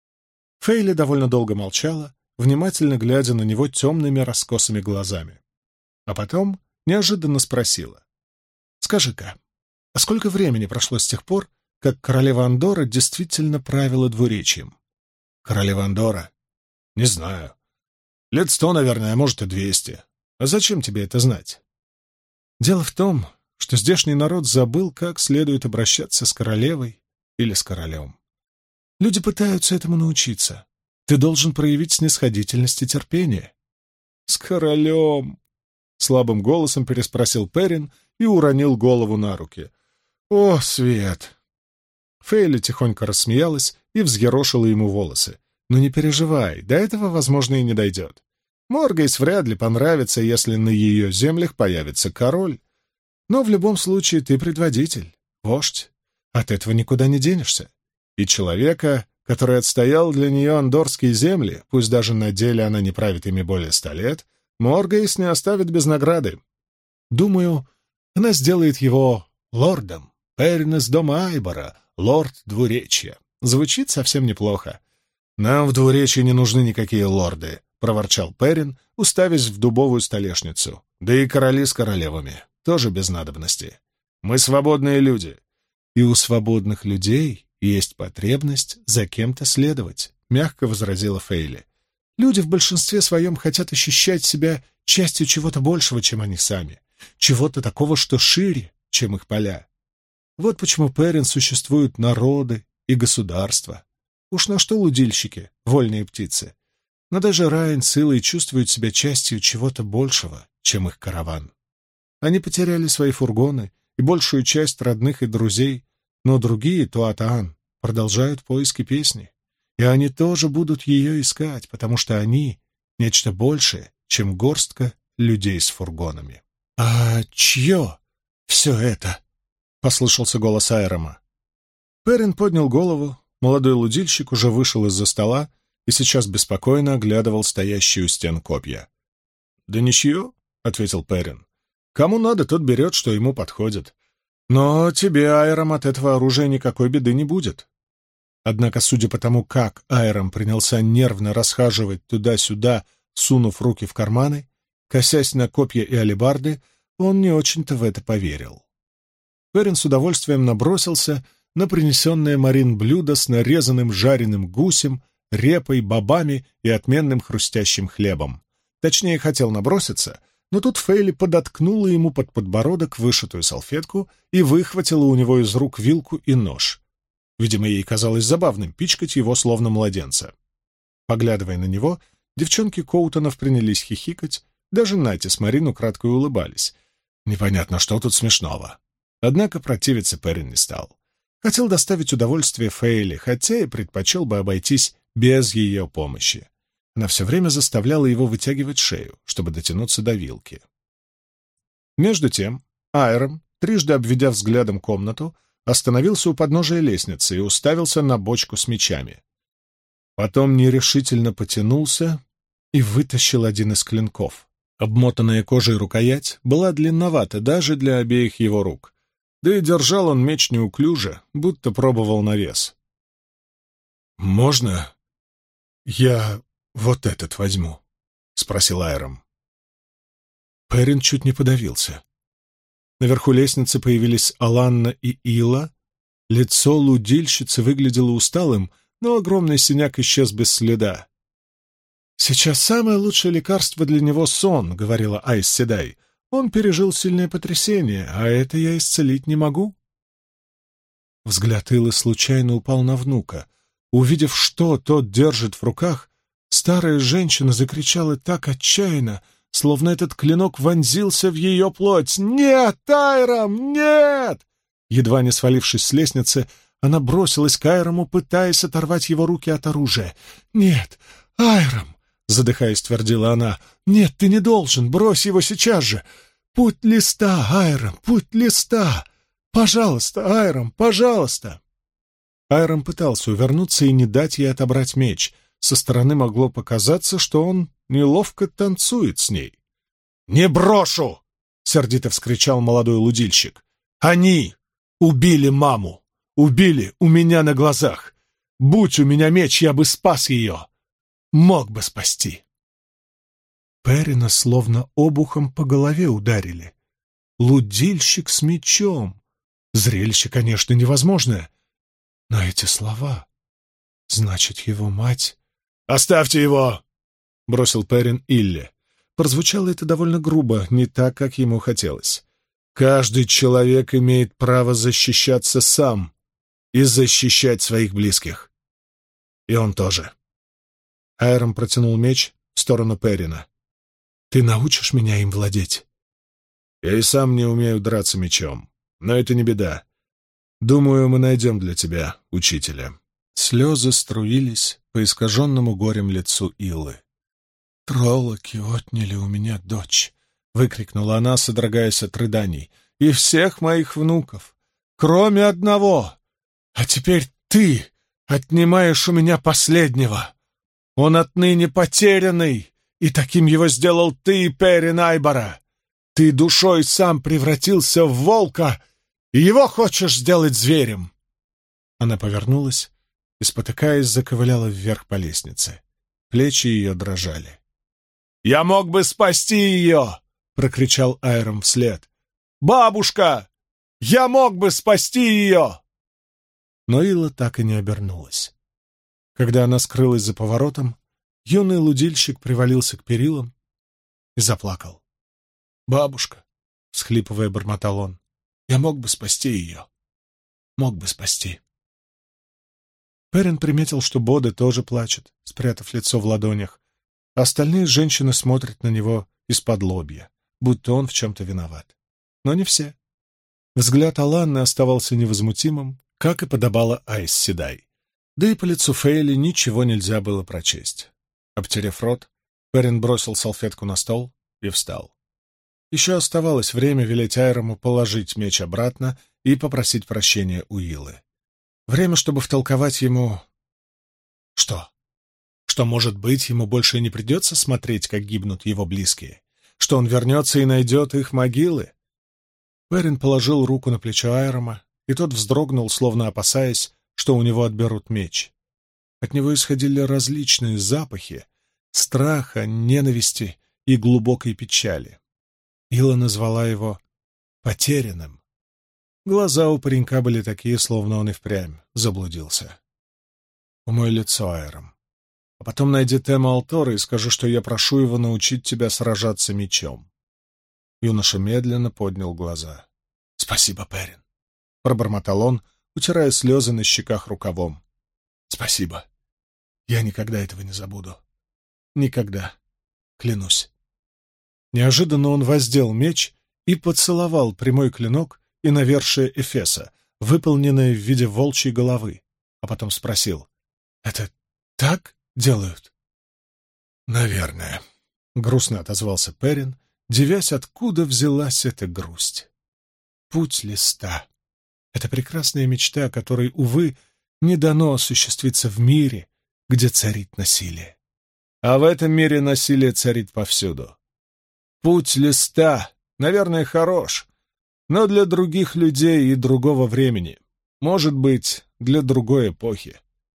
Фейли довольно долго молчала, внимательно глядя на него темными раскосыми глазами. А потом неожиданно спросила. «Скажи-ка, а сколько времени прошло с тех пор, как королева Андора действительно правила двуречьем?» «Королева Андора? Не знаю. Лет сто, наверное, а может и двести. А зачем тебе это знать?» «Дело в том, что здешний народ забыл, как следует обращаться с королевой или с королем. Люди пытаются этому научиться. Ты должен проявить снисходительность и терпение. «С королем!» — слабым голосом переспросил Перин и уронил голову на руки. «О, Свет!» Фейли тихонько рассмеялась и взъерошила ему волосы. «Ну не переживай, до этого, возможно, и не дойдет. Моргейс вряд ли понравится, если на ее землях появится король. Но в любом случае ты предводитель, вождь. От этого никуда не денешься. И человека, который отстоял для нее андорские земли, пусть даже на деле она не правит ими более ста лет, Моргейс не оставит без награды. Думаю, она сделает его лордом, Перин из дома Айбора, лорд двуречья. Звучит совсем неплохо. Нам в двуречье не нужны никакие лорды, — проворчал Перин, уставясь в дубовую столешницу. Да и короли с королевами тоже без надобности. Мы свободные люди. И у свободных людей есть потребность за кем-то следовать, — мягко возразила Фейли. Люди в большинстве своем хотят ощущать себя частью чего-то большего, чем они сами, чего-то такого, что шире, чем их поля. Вот почему, Перин, существуют народы и государства. Уж на что лудильщики, вольные птицы. Но даже Райан с Илой чувствуют себя частью чего-то большего, чем их караван. Они потеряли свои фургоны и большую часть родных и друзей, но другие, Туатаан, продолжают поиски песни. И они тоже будут ее искать, потому что они — нечто большее, чем горстка людей с фургонами. «А чье все это?» — послышался голос Айрома. Перин поднял голову. Молодой лудильщик уже вышел из-за стола и сейчас беспокойно оглядывал стоящие у стен копья. «Да ничье», — ответил Перин. «Кому надо, тот берет, что ему подходит. Но тебе, Айром, от этого оружия никакой беды не будет». Однако, судя по тому, как Айром принялся нервно расхаживать туда-сюда, сунув руки в карманы, косясь на копья и алебарды, он не очень-то в это поверил. Перин с удовольствием набросился на принесенное Марин блюдо с нарезанным жареным гусем, репой, бобами и отменным хрустящим хлебом. Точнее, хотел наброситься, но тут Фейли подоткнула ему под подбородок вышитую салфетку и выхватила у него из рук вилку и нож. Видимо, ей казалось забавным пичкать его, словно младенца. Поглядывая на него, девчонки Коутонов принялись хихикать, даже Натти с Марин украдкой улыбались. Непонятно, что тут смешного. Однако противиться Перин не стал. Хотел доставить удовольствие Фейли, хотя и предпочел бы обойтись без ее помощи. Она все время заставляла его вытягивать шею, чтобы дотянуться до вилки. Между тем Айром, трижды обведя взглядом комнату, остановился у подножия лестницы и уставился на бочку с мечами. Потом нерешительно потянулся и вытащил один из клинков. Обмотанная кожей рукоять была длинновата даже для обеих его рук, да и держал он меч неуклюже, будто пробовал на вес. «Можно я вот этот возьму?» — спросил Айром. Перин чуть не подавился. Наверху лестницы появились Аланна и Ила. Лицо лудильщицы выглядело усталым, но огромный синяк исчез без следа. «Сейчас самое лучшее лекарство для него — сон», — говорила Айс Седай. «Он пережил сильное потрясение, а это я исцелить не могу». Взгляд Илы случайно упал на внука. Увидев, что тот держит в руках, старая женщина закричала так отчаянно, словно этот клинок вонзился в ее плоть. «Нет, Айром, нет!» Едва не свалившись с лестницы, она бросилась к Айрому, пытаясь оторвать его руки от оружия. «Нет, Айром!» — задыхаясь, твердила она. «Нет, ты не должен, брось его сейчас же! Путь листа, Айром, путь листа! Пожалуйста, Айром, пожалуйста!» Айром пытался увернуться и не дать ей отобрать меч. Со стороны могло показаться, что он неловко танцует с ней. «Не брошу!» — сердито вскричал молодой лудильщик. «Они убили маму! Убили у меня на глазах! Будь у меня меч, я бы спас ее! Мог бы спасти!» Перина словно обухом по голове ударили. Лудильщик с мечом! Зрелище, конечно, невозможное. Но эти слова... Значит, его мать... «Оставьте его!» — бросил Перин Илле. Прозвучало это довольно грубо, не так, как ему хотелось. Каждый человек имеет право защищаться сам и защищать своих близких. И он тоже. Айром протянул меч в сторону Перрина. «Ты научишь меня им владеть?» «Я и сам не умею драться мечом, но это не беда. Думаю, мы найдем для тебя учителя». Слезы струились по искаженному горем лицу Илы. «Троллоки отняли у меня дочь», — выкрикнула она, содрогаясь от рыданий, — «и всех моих внуков, кроме одного. А теперь ты отнимаешь у меня последнего. Он отныне потерянный, и таким его сделал ты, Перин Айбора. Ты душой сам превратился в волка, и его хочешь сделать зверем». Она повернулась и, спотыкаясь, заковыляла вверх по лестнице. Плечи ее дрожали. «Я мог бы спасти ее!» — прокричал Айром вслед. «Бабушка! Я мог бы спасти ее!» Но Ила так и не обернулась. Когда она скрылась за поворотом, юный лудильщик привалился к перилам и заплакал. «Бабушка!» — всхлипывая, бормотал он. «Я мог бы спасти ее! Мог бы спасти!» Перрин приметил, что Боде тоже плачет, спрятав лицо в ладонях. Остальные женщины смотрят на него из-под лобья, будто он в чем-то виноват. Но не все. Взгляд Аланны оставался невозмутимым, как и подобало Айс Седай. Да и по лицу Фейли ничего нельзя было прочесть. Обтерев рот, Перрин бросил салфетку на стол и встал. Еще оставалось время велеть Айрому положить меч обратно и попросить прощения у Илы. Время, чтобы втолковать ему... Что? Что, может быть, ему больше не придется смотреть, как гибнут его близкие? Что он вернется и найдет их могилы? Перрин положил руку на плечо Айрома, и тот вздрогнул, словно опасаясь, что у него отберут меч. От него исходили различные запахи страха, ненависти и глубокой печали. Ила назвала его потерянным. Глаза у паренька были такие, словно он и впрямь заблудился. «Умой лицо, Айром. А потом найди Тема Алтора и скажи, что я прошу его научить тебя сражаться мечом». Юноша медленно поднял глаза. «Спасибо, Перрин», — пробормотал он, утирая слезы на щеках рукавом. «Спасибо. Я никогда этого не забуду. Никогда. Клянусь». Неожиданно он воздел меч и поцеловал прямой клинок и навершие эфеса, выполненное в виде волчьей головы, а потом спросил: «Это так делают?» «Наверное», — грустно отозвался Перрин, дивясь, откуда взялась эта грусть. Путь листа — это прекрасная мечта, которой, увы, не дано осуществиться в мире, где царит насилие. А в этом мире насилие царит повсюду. Путь листа, наверное, хорош, но для других людей и другого времени, может быть, для другой эпохи.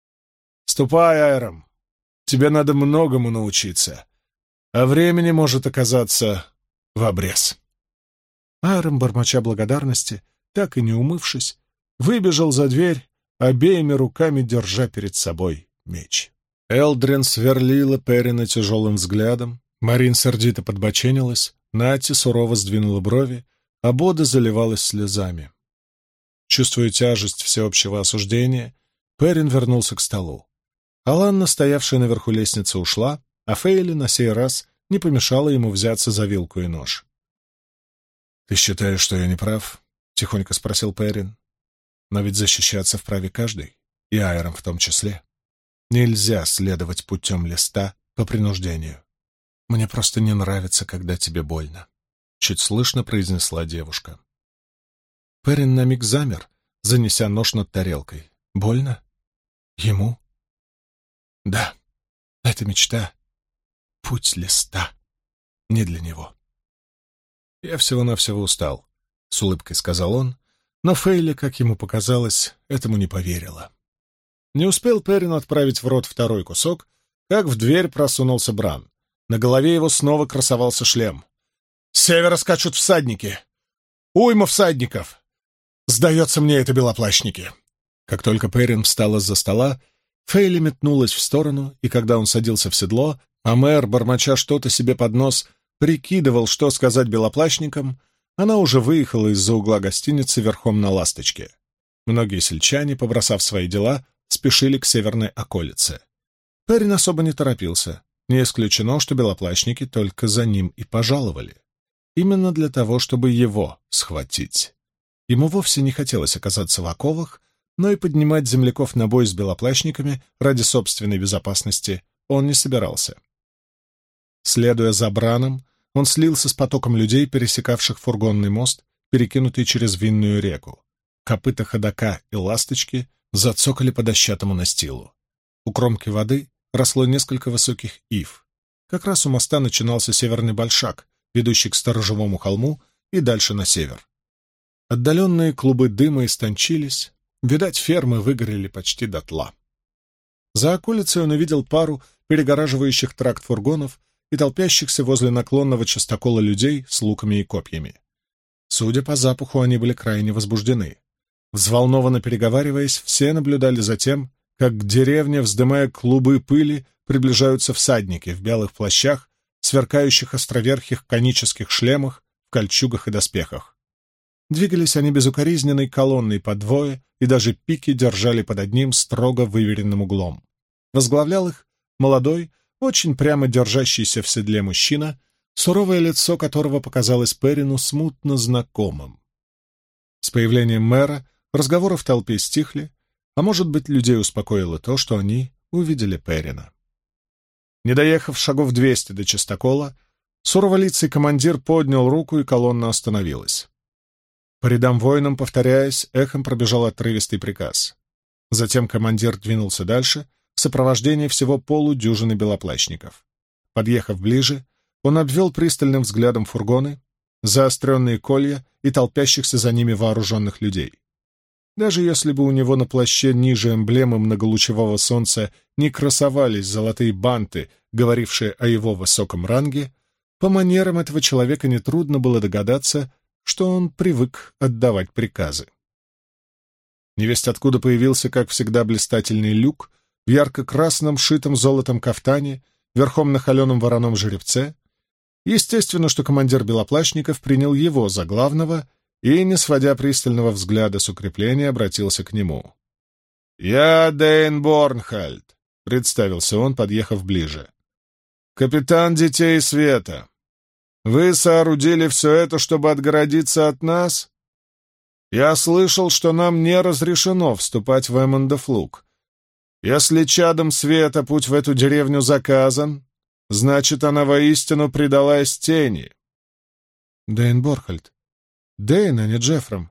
Ступай, Айром, тебе надо многому научиться, а времени может оказаться в обрез. Айром, бормоча благодарности, так и не умывшись, выбежал за дверь, обеими руками держа перед собой меч. Элдрин сверлила Перрина тяжелым взглядом, Марин сердито подбоченилась, Нати сурово сдвинула брови, а Бода заливалась слезами. Чувствуя тяжесть всеобщего осуждения, Перрин вернулся к столу. Аланна, стоявшая наверху лестницы, ушла, а Фейли на сей раз не помешала ему взяться за вилку и нож. «Ты считаешь, что я не прав?» — тихонько спросил Перрин. «Но ведь защищаться вправе каждый, и Айром в том числе. Нельзя следовать путем листа по принуждению. Мне просто не нравится, когда тебе больно», — чуть слышно произнесла девушка. Перрин на миг замер, занеся нож над тарелкой. «Больно? Ему?» «Да, это мечта. Путь листа. Не для него». «Я всего-навсего устал», — с улыбкой сказал он, но Фейли, как ему показалось, этому не поверила. Не успел Перрин отправить в рот второй кусок, как в дверь просунулся Бран. На голове его снова красовался шлем. «С севера скачут всадники! Уйма всадников! Сдается мне, это белоплащники!» Как только Перрин встал из-за стола, Фейли метнулась в сторону, и когда он садился в седло, а мэр, бормоча что-то себе под нос, прикидывал, что сказать белоплащникам, она уже выехала из-за угла гостиницы верхом на ласточке. Многие сельчане, побросав свои дела, спешили к северной околице. Перрин особо не торопился. Не исключено, что белоплащники только за ним и пожаловали. Именно для того, чтобы его схватить. Ему вовсе не хотелось оказаться в оковах, но и поднимать земляков на бой с белоплащниками ради собственной безопасности он не собирался. Следуя за Браном, он слился с потоком людей, пересекавших фургонный мост, перекинутый через Винную реку. Копыта ходока и ласточки зацокали по дощатому настилу. У кромки воды росло несколько высоких ив. Как раз у моста начинался северный большак, ведущий к сторожевому холму и дальше на север. Отдаленные клубы дыма истончились, видать, фермы выгорели почти дотла. За околицей он увидел пару перегораживающих тракт фургонов и толпящихся возле наклонного частокола людей с луками и копьями. Судя по запаху, они были крайне возбуждены. Взволнованно переговариваясь, все наблюдали за тем, как к деревне, вздымая клубы пыли, приближаются всадники в белых плащах, сверкающих островерхих конических шлемах, в кольчугах и доспехах. Двигались они безукоризненной колонной по двое, и даже пики держали под одним строго выверенным углом. Возглавлял их молодой, очень прямо держащийся в седле мужчина, суровое лицо которого показалось Перрину смутно знакомым. С появлением мэра разговоры в толпе стихли, а может быть, людей успокоило то, что они увидели Перрина. Не доехав шагов двести до частокола, суроволицый командир поднял руку, и колонна остановилась. По рядам воинам, повторяясь, эхом пробежал отрывистый приказ. Затем командир двинулся дальше, в сопровождении всего полудюжины белоплащников. Подъехав ближе, он обвел пристальным взглядом фургоны, заостренные колья и толпящихся за ними вооруженных людей. Даже если бы у него на плаще ниже эмблемы многолучевого солнца не красовались золотые банты, говорившие о его высоком ранге, по манерам этого человека нетрудно было догадаться, что он привык отдавать приказы. Невесть откуда появился, как всегда, блистательный люк в ярко-красном, шитом золотом кафтане, верхом на холеном вороном жеребце. Естественно, что командир белоплащников принял его за главного и, не сводя пристального взгляда с укрепления, обратился к нему. «Я Дейн Борнхальд», — представился он, подъехав ближе. «Капитан Детей Света. Вы соорудили все это, чтобы отгородиться от нас? Я слышал, что нам не разрешено вступать в Эммондофлуг. Если чадом света путь в эту деревню заказан, значит, она воистину предалась тени». «Дейн Борхальд. Дейн, а не Джеффром.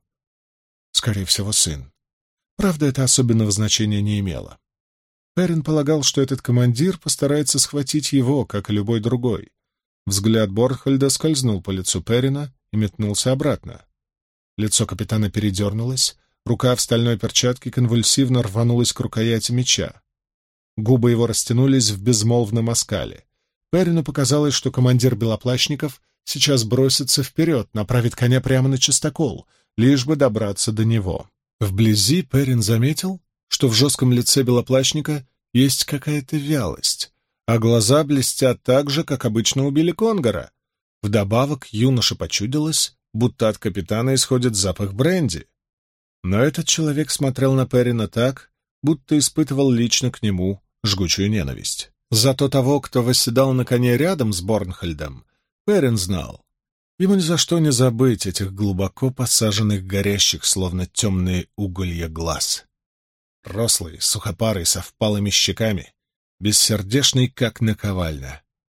Скорее всего, сын. Правда, это особенного значения не имело. Перрин полагал, что этот командир постарается схватить его, как и любой другой. Взгляд Борхальда скользнул по лицу Перрина и метнулся обратно. Лицо капитана передернулось, рука в стальной перчатке конвульсивно рванулась к рукояти меча. Губы его растянулись в безмолвном оскале. Перрину показалось, что командир белоплащников сейчас бросится вперед, направит коня прямо на частокол, лишь бы добраться до него. Вблизи Перрин заметил, что в жестком лице белоплащника есть какая-то вялость, а глаза блестят так же, как обычно у Билли Конгора. Вдобавок юноше почудилось, будто от капитана исходит запах бренди. Но этот человек смотрел на Перрина так, будто испытывал лично к нему жгучую ненависть. Зато того, кто восседал на коне рядом с Борнхальдом, Перрин знал. Ему ни за что не забыть этих глубоко посаженных, горящих, словно темные уголья, глаз. Рослый, сухопарый, со впалыми щеками, бессердечный, как наковальня.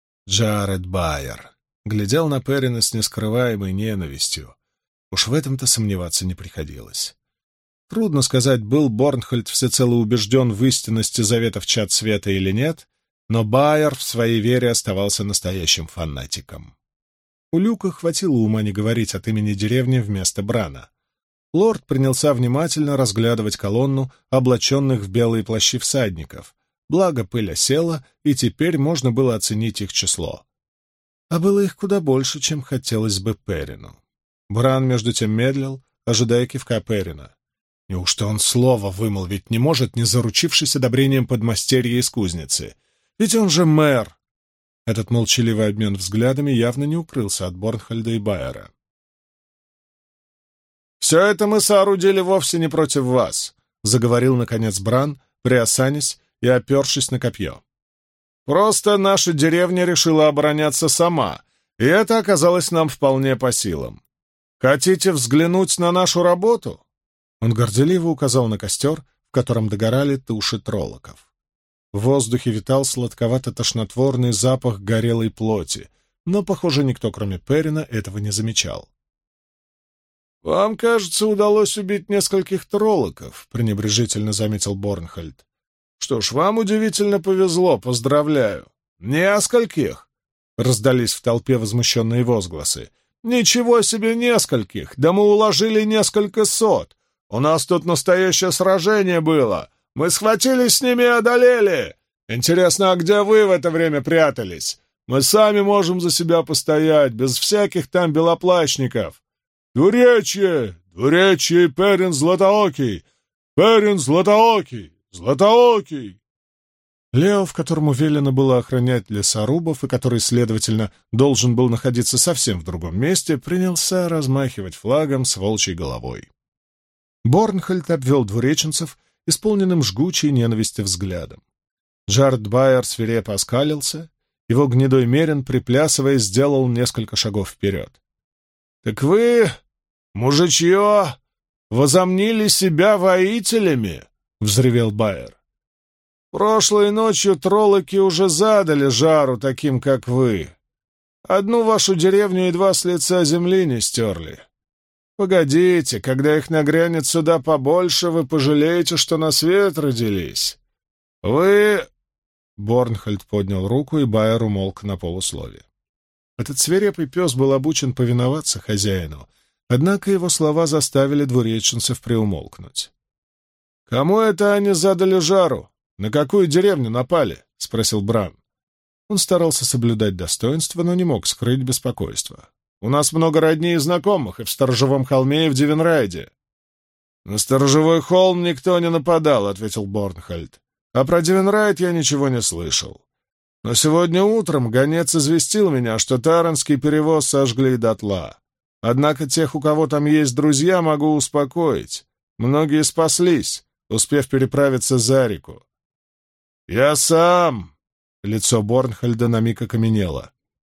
Джаред Байер глядел на Перрина с нескрываемой ненавистью. Уж в этом-то сомневаться не приходилось. Трудно сказать, был Борнхальд всецело убежден в истинности заветов Чад Света или нет, но Байер в своей вере оставался настоящим фанатиком. У Люка хватило ума не говорить от имени деревни вместо Брана. Лорд принялся внимательно разглядывать колонну облаченных в белые плащи всадников, благо пыль осела, и теперь можно было оценить их число. А было их куда больше, чем хотелось бы Перрину. Бран между тем медлил, ожидая кивка Перрина. Неужто он слова вымолвить не может, не заручившись одобрением подмастерья из кузницы? Ведь он же мэр! Этот молчаливый обмен взглядами явно не укрылся от Борнхальда и Байера. все это мы соорудили вовсе не против вас», — заговорил, наконец, Бран, приосанясь и опершись на копье. «Просто наша деревня решила обороняться сама, и это оказалось нам вполне по силам. Хотите взглянуть на нашу работу?» Он горделиво указал на костер, в котором догорали туши троллоков. В воздухе витал сладковато-тошнотворный запах горелой плоти, но, похоже, никто, кроме Перрина, этого не замечал. «Вам, кажется, удалось убить нескольких троллоков», — пренебрежительно заметил Борнхольд. «Что ж, вам удивительно повезло, поздравляю». «Нескольких?» — раздались в толпе возмущенные возгласы. «Ничего себе нескольких! Да мы уложили несколько сот! У нас тут настоящее сражение было! Мы схватились с ними и одолели! Интересно, а где вы в это время прятались? Мы сами можем за себя постоять, без всяких там белоплащников! Двуречье! Двуречье и Перрин Златоокий! Перрин Златоокий! Златоокий!» Лео, в которому велено было охранять лесорубов и который, следовательно, должен был находиться совсем в другом месте, принялся размахивать флагом с волчьей головой. Борнхольд обвел двуреченцев исполненным жгучей ненависти взглядом. Джаред Байер свирепо оскалился, его гнедой мерин, приплясывая, сделал несколько шагов вперед. «Так вы, мужичье, возомнили себя воителями?» — взревел Байер. «Прошлой ночью троллоки уже задали жару таким, как вы. Одну вашу деревню едва с лица земли не стерли. Погодите, когда их нагрянет сюда побольше, вы пожалеете, что на свет родились. Вы...» Борнхольд поднял руку, и Байер умолк на полуслове. Этот свирепый пес был обучен повиноваться хозяину, однако его слова заставили двуреченцев приумолкнуть. «Кому это они задали жару? На какую деревню напали?» — спросил Бран. Он старался соблюдать достоинство, но не мог скрыть беспокойство. «У нас много родней и знакомых и в Сторожевом холме, и в Дивенрайде». «На Сторожевой холм никто не нападал», — ответил Борнхольд. «А про Дивенрайд я ничего не слышал. Но сегодня утром гонец известил меня, что Таранский перевоз сожгли дотла. Однако тех, у кого там есть друзья, могу успокоить. Многие спаслись, успев переправиться за реку. «Я сам...» — лицо Борнхольда на миг окаменело.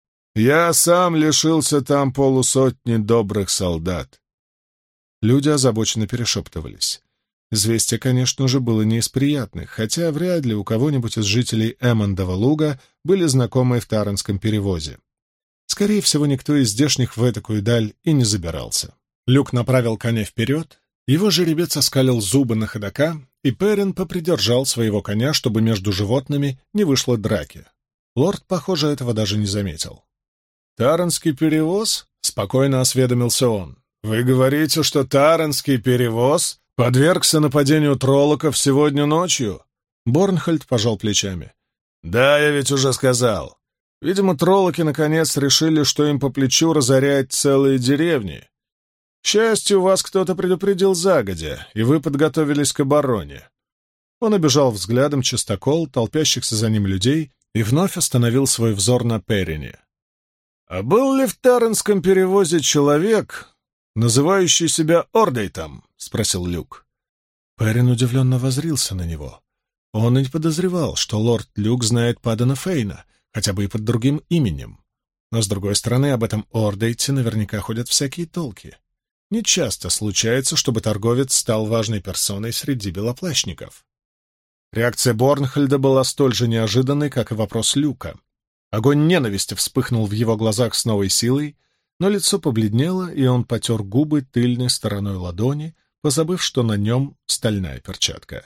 «Я сам лишился там полусотни добрых солдат». Люди озабоченно перешептывались. Известие, конечно же, было не из приятных, хотя вряд ли у кого-нибудь из жителей Эммондова луга были знакомые в таранском перевозе. Скорее всего, никто из здешних в этакую даль и не забирался. Люк направил коня вперед, его жеребец оскалил зубы на ходока, и Перрин попридержал своего коня, чтобы между животными не вышло драки. Лорд, похоже, этого даже не заметил. «Таранский перевоз?» — спокойно осведомился он. «Вы говорите, что Таранский перевоз подвергся нападению троллоков сегодня ночью?» Борнхольд пожал плечами. «Да, я ведь уже сказал. Видимо, троллоки наконец решили, что им по плечу разорять целые деревни. К счастью, вас кто-то предупредил загодя, и вы подготовились к обороне». Он обежал взглядом частокол, толпящихся за ним людей, и вновь остановил свой взор на Перрине. «А был ли в Таранском перевозе человек, называющий себя Ордейтом?» — спросил Люк. Перрин удивленно воззрился на него. Он и не подозревал, что лорд Люк знает Паддена Фейна, хотя бы и под другим именем. Но, с другой стороны, об этом Ордейте наверняка ходят всякие толки. Нечасто случается, чтобы торговец стал важной персоной среди белоплащников. Реакция Борнхольда была столь же неожиданной, как и вопрос Люка. Огонь ненависти вспыхнул в его глазах с новой силой, но лицо побледнело, и он потер губы тыльной стороной ладони, позабыв, что на нем стальная перчатка.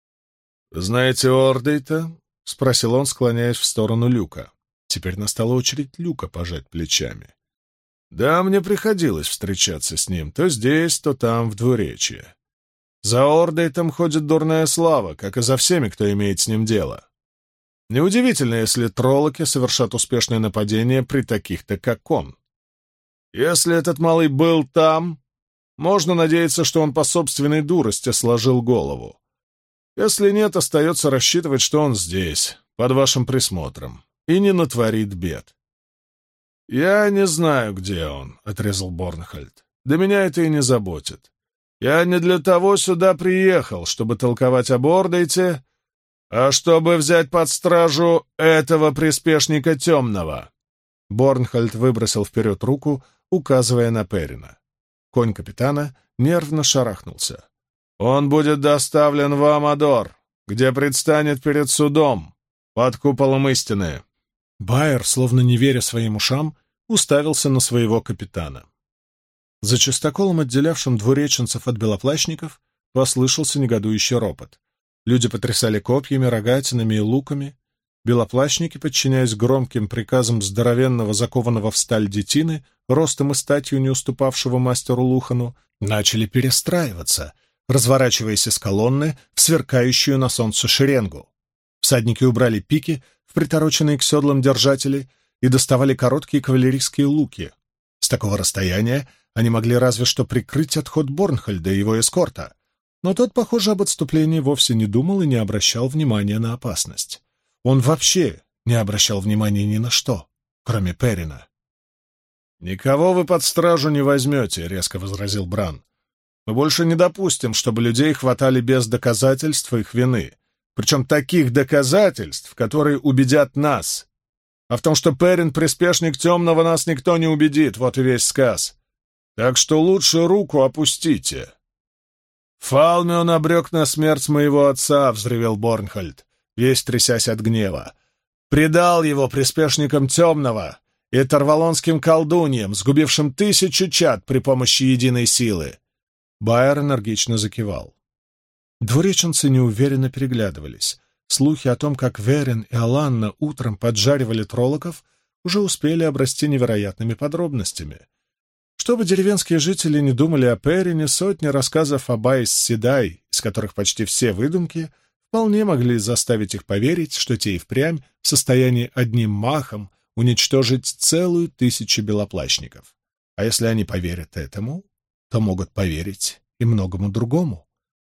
«Знаете Ордейта?» — спросил он, склоняясь в сторону Люка. Теперь настала очередь Люка пожать плечами. «Да, мне приходилось встречаться с ним то здесь, то там, в двуречье. За Ордейтом ходит дурная слава, как и за всеми, кто имеет с ним дело. Неудивительно, если троллоки совершат успешное нападение при таких-то, как он. Если этот малый был там, можно надеяться, что он по собственной дурости сложил голову. Если нет, остается рассчитывать, что он здесь, под вашим присмотром, и не натворит бед». «Я не знаю, где он», — отрезал Борнхольд.
да меня это и не заботит. Я не для того сюда приехал, чтобы толковать об Ордейте, а чтобы взять под стражу этого приспешника темного».
Борнхольд выбросил вперед руку, указывая на Перина. Конь капитана нервно шарахнулся.
«Он будет доставлен в Амадор, где предстанет перед судом, под куполом истины».
Байер, словно не веря своим ушам, уставился на своего капитана. За частоколом, отделявшим двуреченцев от белоплащников, послышался негодующий ропот. Люди потрясали копьями, рогатинами и луками. Белоплащники, подчиняясь громким приказам здоровенного, закованного в сталь детины, ростом и статью не уступавшего мастеру Лухану, начали перестраиваться, разворачиваясь из колонны в сверкающую на солнце шеренгу. Всадники убрали пики в притороченные к седлам держатели и доставали короткие кавалерийские луки. С такого расстояния они могли разве что прикрыть отход Борнхольда и его эскорта, но тот, похоже, об отступлении вовсе не думал и не обращал внимания на опасность. Он вообще не обращал внимания ни на что, кроме Перина.
«Никого вы под стражу не возьмете», — резко возразил Бран. «Мы больше не допустим, чтобы людей хватали без доказательств их вины, причем таких доказательств, которые убедят нас. А в том, что Перин — приспешник темного, нас никто не убедит, вот и весь сказ. Так что лучше руку опустите». «Фалмион обрек на смерть моего отца», — взревел Борнхольд, весь трясясь от гнева. «Предал его приспешникам темного и тарвалонским колдуньям, сгубившим тысячу чад при помощи единой силы».
Байер энергично закивал. Двуреченцы неуверенно переглядывались. Слухи о том, как Верин и Аланна утром поджаривали троллоков, уже успели обрасти невероятными подробностями. Чтобы деревенские жители не думали о Перине, сотни рассказов об Айс Седай, из которых почти все выдумки, вполне могли заставить их поверить, что те и впрямь в состоянии одним махом уничтожить целую тысячу белоплащников. А если они поверят этому, то могут поверить и многому другому.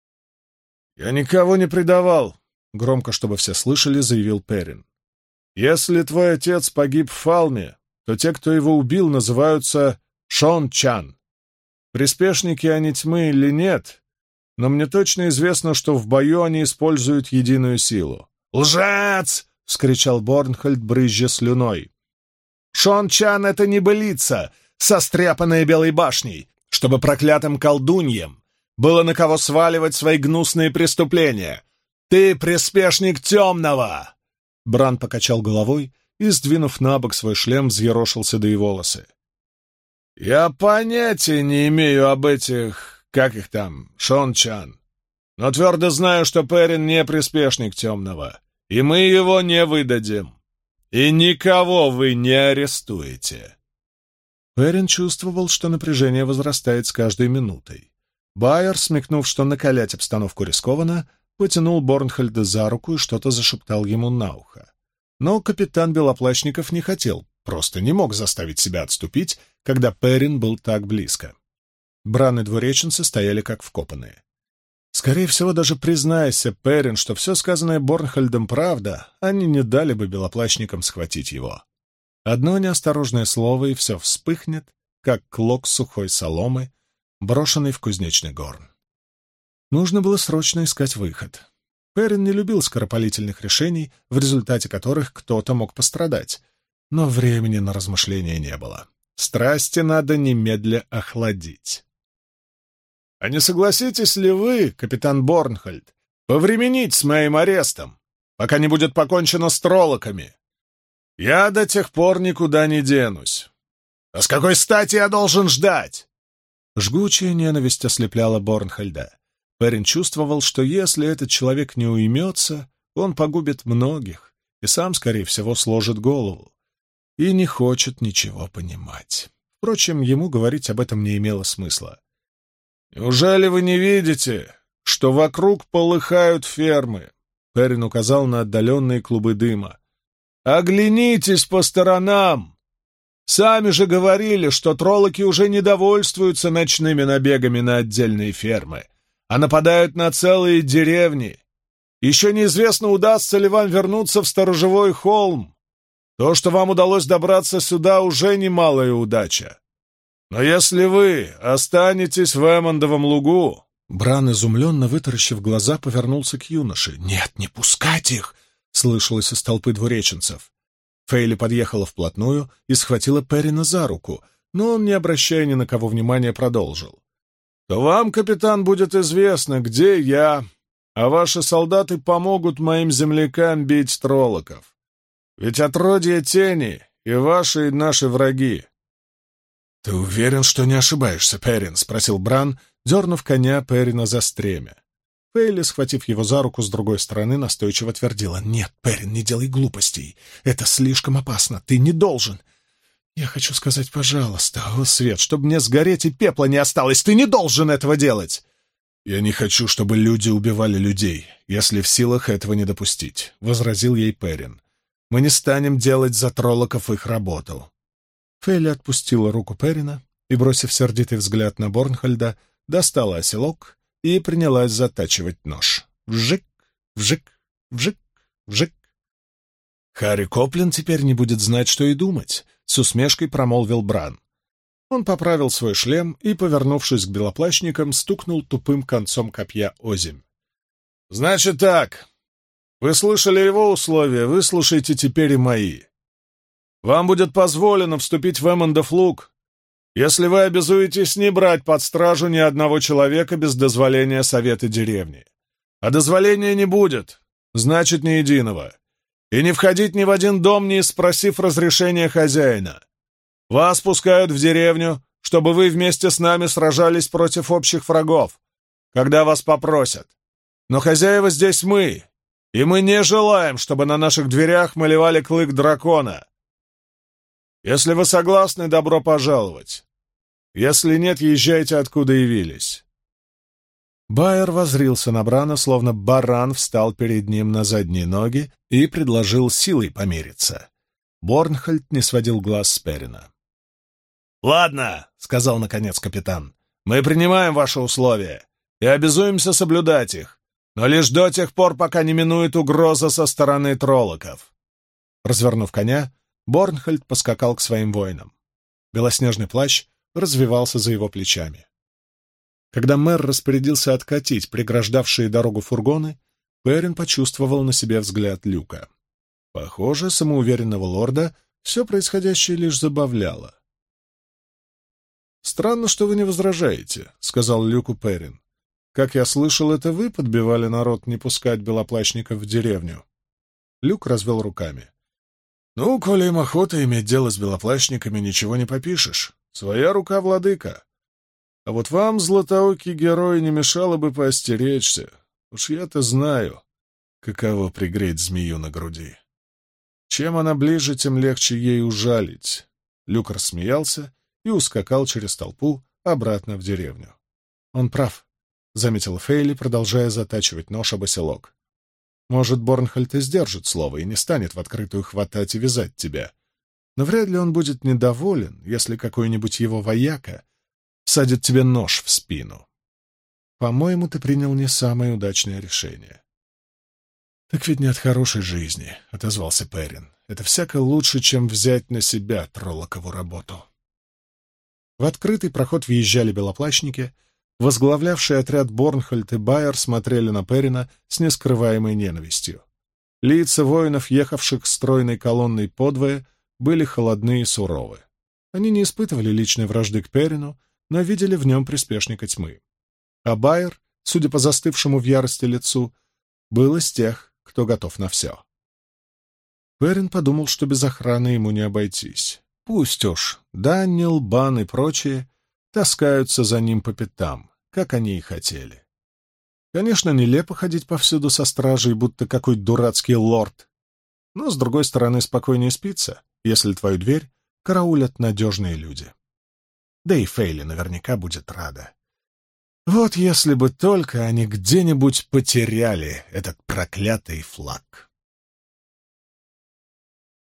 «Я никого не предавал», — громко, чтобы все слышали, заявил Перин. «Если твой отец погиб в Фалме, то те, кто его убил, называются Шон-чан. Приспешники они тьмы или нет, но мне точно известно, что в бою они используют единую силу». «Лжец!» — вскричал Борнхольд, брызжа слюной. «Шон-чан — это небылица, состряпанная Белой башней, чтобы проклятым колдуньям было на кого сваливать свои гнусные преступления. Ты приспешник темного!» Бран покачал головой и, сдвинув на бок свой шлем, взъерошил седые волосы. «Я понятия не имею об этих, как их там, Шон-чан, но твердо знаю, что Перин не приспешник темного, и мы его не выдадим, и никого вы не арестуете».
Перин чувствовал, что напряжение возрастает с каждой минутой. Байер, смекнув, что накалять обстановку рискованно, потянул Борнхольда за руку и что-то зашептал ему на ухо. Но капитан Белоплащников не хотел, просто не мог заставить себя отступить, когда Перин был так близко. Бран и двуреченцы стояли как вкопанные. Скорее всего, даже признайся Перин, что все сказанное Борнхольдом правда, они не дали бы белоплащникам схватить его. Одно неосторожное слово, и все вспыхнет, как клок сухой соломы, брошенный в кузнечный горн. Нужно было срочно искать выход. Перин не любил скоропалительных решений, в результате которых кто-то мог пострадать, но времени на размышления не было. Страсти надо немедля охладить.
«А не согласитесь ли вы, капитан Борнхольд, повременить с моим арестом, пока не будет покончено с троллоками? Я до тех пор никуда не денусь. А с какой стати я должен ждать?»
Жгучая ненависть ослепляла Борнхольда. Перин чувствовал, что если этот человек не уймется, он погубит многих и сам, скорее всего, сложит голову. И не хочет ничего понимать. Впрочем, ему говорить об этом не имело смысла.
«Неужели вы не видите, что вокруг полыхают фермы?» Перин указал на отдаленные клубы дыма. «Оглянитесь по сторонам! Сами же говорили, что троллоки уже не довольствуются ночными набегами на отдельные фермы, а нападают на целые деревни. Еще неизвестно, удастся ли вам вернуться в сторожевой холм. То, что вам удалось добраться сюда, уже немалая удача. Но если вы останетесь в Эммондовом лугу...»
Бран, изумленно вытаращив глаза, повернулся к юноше. «Нет, не пускать их!» — слышалось из толпы двуреченцев. Фейли подъехала вплотную и схватила Перрина за руку, но он, не обращая ни на кого внимания, продолжил. «То вам, капитан, будет известно, где я, а ваши солдаты помогут моим землякам бить троллоков. Ведь отродье тени и ваши, и наши враги». «Ты уверен, что не ошибаешься, Перрин?» — спросил Бран, дернув коня Перрина за стремя. Фейли, схватив его за руку с другой стороны, настойчиво твердила: «Нет, Перрин, не делай глупостей. Это слишком опасно. Ты не должен. Я хочу сказать, пожалуйста, о, Свет, чтобы мне сгореть и пепла не осталось. Ты не должен этого делать!» «Я не хочу, чтобы люди убивали людей, если в силах этого не допустить», — возразил ей Перрин. «Мы не станем делать за троллоков их работу». Фейли отпустила руку Перрина и, бросив сердитый взгляд на Борнхольда, достала оселок и принялась затачивать нож. Вжик, вжик, вжик, вжик. «Харри Коплин теперь не будет знать, что и думать», — с усмешкой промолвил Бран. Он поправил свой шлем и, повернувшись к белоплащникам, стукнул тупым концом копья озимь. «Значит так. Вы слышали его условия, выслушайте теперь и мои. Вам будет позволено вступить в Эммондов луг, если вы обязуетесь не брать под стражу ни одного человека без дозволения совета деревни. А дозволения не будет, значит, ни единого. И не входить ни в один дом, не спросив разрешения хозяина. Вас пускают в деревню, чтобы вы вместе с нами сражались против общих врагов, когда вас попросят. Но хозяева здесь мы, и мы не желаем, чтобы на наших дверях малевали клык дракона. Если вы согласны, добро пожаловать. Если нет, езжайте, откуда явились». Байер воззрился на Брана, словно баран встал перед ним на задние ноги и предложил силой помириться. Борнхольд не сводил глаз с Перрина. «Ладно», — сказал наконец капитан, — «мы принимаем ваши условия и обязуемся соблюдать их, но лишь до тех пор, пока не минует угроза со стороны троллоков». Развернув коня, Борнхольд поскакал к своим воинам. Белоснежный плащ развивался за его плечами. Когда мэр распорядился откатить преграждавшие дорогу фургоны, Перрин почувствовал на себе взгляд Люка. Похоже, самоуверенного лорда все происходящее лишь забавляло. «Странно, что вы не возражаете», — сказал Люку Перрин. «Как я слышал, это вы подбивали народ не пускать белоплащников в деревню». Люк развел руками. «Ну, коли им охота иметь дело с белоплащниками, ничего не попишешь. Своя рука, владыка. А вот вам, златоокий герой, не мешало бы поостеречься. Уж я-то знаю, каково пригреть змею на груди. Чем она ближе, тем легче ей ужалить». Люк рассмеялся и ускакал через толпу обратно в деревню. «Он прав», — заметила Фейли, продолжая затачивать нож об оселок. «Может, Борнхольд и сдержит слово и не станет в открытую хватать и вязать тебя. Но вряд ли он будет недоволен, если какой-нибудь его вояка всадит тебе нож в спину. По-моему, ты принял не самое удачное решение». «Так ведь не от хорошей жизни», — отозвался Перрин. «Это всяко лучше, чем взять на себя троллокову работу». В открытый проход въезжали белоплащники. Возглавлявшие отряд Борнхольд и Байер смотрели на Перрина с нескрываемой ненавистью. Лица воинов, ехавших стройной колонной подвое, были холодны и суровы. Они не испытывали личной вражды к Перрину, но видели в нем приспешника тьмы. А Байер, судя по застывшему в ярости лицу, был из тех, кто готов на все. Перрин подумал, что без охраны ему не обойтись. Пусть уж Даниэл, Бан и прочие таскаются за ним по пятам, как они и хотели. Конечно, нелепо ходить повсюду со стражей, будто какой дурацкий лорд. Но, с другой стороны, спокойнее спится, если твою дверь караулят надежные люди. Да и Фейли наверняка будет рада. Вот если бы только они где-нибудь потеряли этот проклятый флаг.